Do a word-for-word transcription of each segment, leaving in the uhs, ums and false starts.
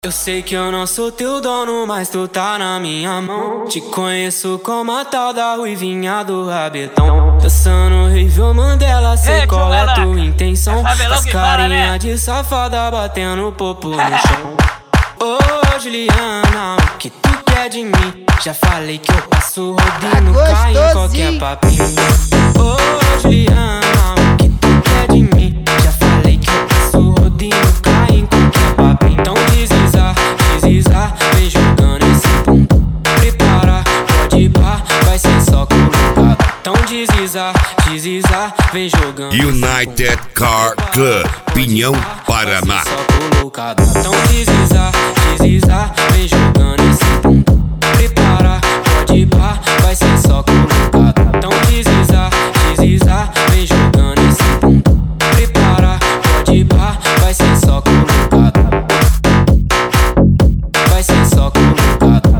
Eu sei que eu não sou teu dono, mas tu tá na minha mão. Te conheço como a tal da ruivinha do rabetão. Dançando Rivel Mandela, sei qual é tua intenção. As carinha de safada batendo popo no chão. Ô Juliana, o que tu quer de mim? Já falei que eu passo rodinho, cai em qualquer papinho. Ô Juliana, o que tu quer de mim? Já falei que eu passo rodinho, cai em qualquer papinho. Então deslizar, deslizar, vem jogando esse bumbum. Prepara, pode ir pá, vai ser só colocado. Então deslizar, deslizar, vem jogando. United Car Club, Pinhão, Paraná. Então deslizar, deslizar, vem jogando esse bumbum. Prepara, pode ir pá, vai ser só colocado. Então deslizar, deslizar, vem jogando esse bumbum. Prepara, pode ir pá, vai ser só colocado. Vai ser só colocado.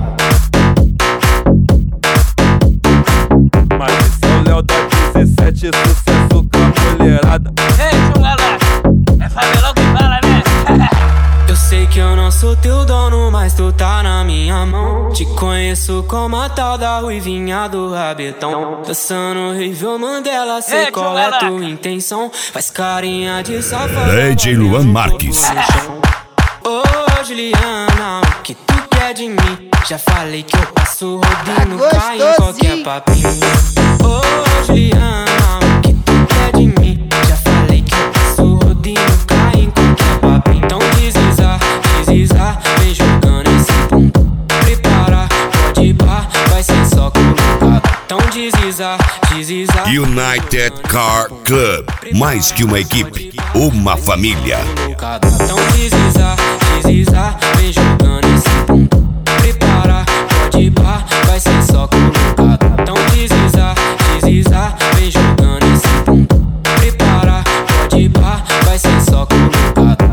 Mas esse é o Léo da dezessete, sucesso com a mulherada. Ei, Chulala, é favelão que fala, né? Eu sei que eu não sou teu dono, mas tu tá na minha mão. Te conheço como a tal da ruivinha do rabetão. Dançando Rivel Mandela, sei Ei, qual é Chulala. tua intenção. Faz carinha de safada. D J Luan Marques. Ô Juliana, o que tu quer de mim? Já falei que eu passo rodinho, Tá cai em qualquer gostosinho. papinho. Ô Juliana, o que tu quer de mim? Já falei que eu passo rodinho, cai em qualquer papinho. Então deslizar, deslizar, vem jogando esse bumbum. Prepara, pode ir pá, vai ser só colocado. Então deslizar, deslizar. United Car Club, mais que uma equipe, uma família. Então deslizar, deslizar, vem jogando esse bumbum. Prepara, pode ir pá, vai ser só colocado. Então deslizar, deslizar, vem jogando esse bumbum. Prepara, pode ir pá, vai ser só colocado.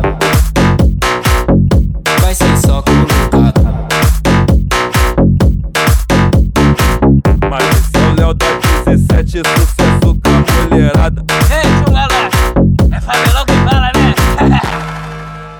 Vai ser só colocado. Mas esse é o Léo da dezessete, sucesso